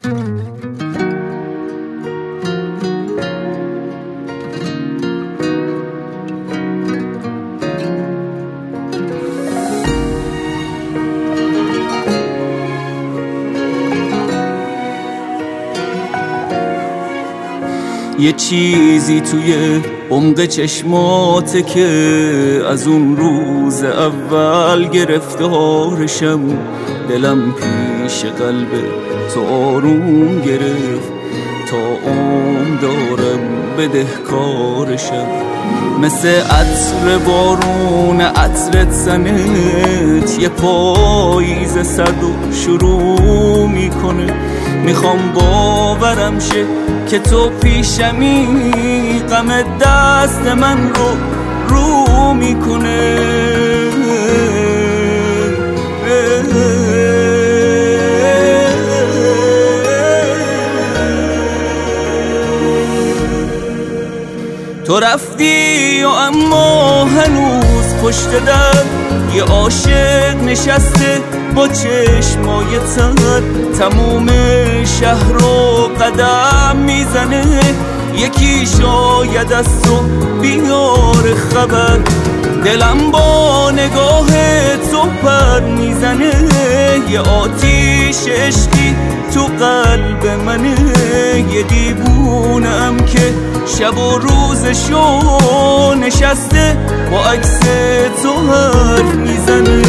یه چیزی توی عمق چشماته که از اون روز اول گرفتارشم، دلم پیش قلب تو آروم گرفت، تا دارم بدهکارشم. مثل عطر بارون عطرت زنت، یه پاییز سرد و شروع میکنه. میخوام باورم شه که تو پیشمی، غم دست من رو میکنه. تو رفتی و اما هنوز پشت در یه عاشق نشسته با چشمای تر، تموم شهر رو قدم میزنه. یکی شاید از تو بیار خبر، دلم با نگاه تو پر میزنه. یه آتیش عشقی تو قلب منه، یه دیوونم که شب و روزشو نشسته با عکس تو حرف میزنه.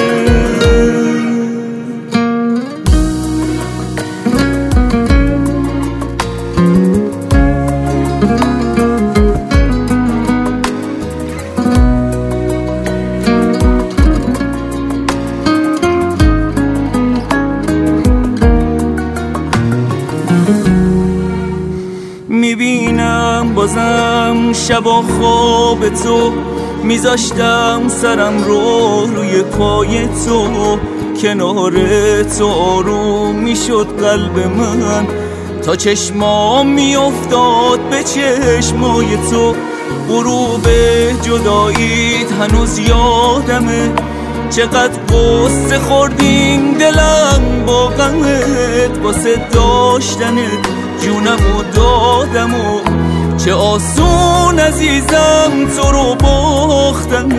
میبینم بازم شبا خواب تو، میذاشتم سرم رو روی پای تو. کنار تو آروم میشد قلب من، تا چشمام میافتاد به چشمای تو. غروب جداییت هنوز یادمه، چقدر قصه خوردیم دلم با غمت. واسه داشتنت جونمو دادم و چه آسون عزیزم تو رو باختمت.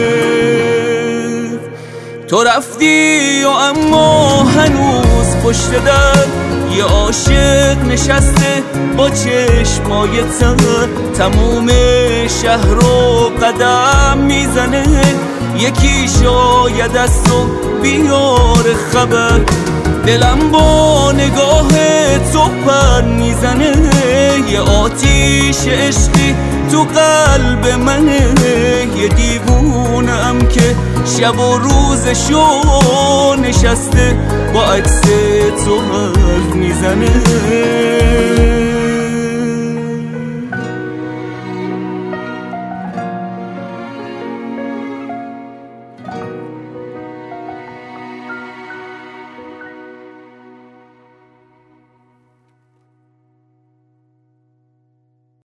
تو رفتی و اما هنوز پشت در یه عاشق نشسته با چشمای تر، تموم شهر رو قدم میزنه. یکی شاید از تو بیار خبر، دلم با نگاه تو پر میزنه. یه آتیش عشقی تو قلب منه، یه دیوونم که شب و روزشو نشسته با عکس تو حرف میزنه.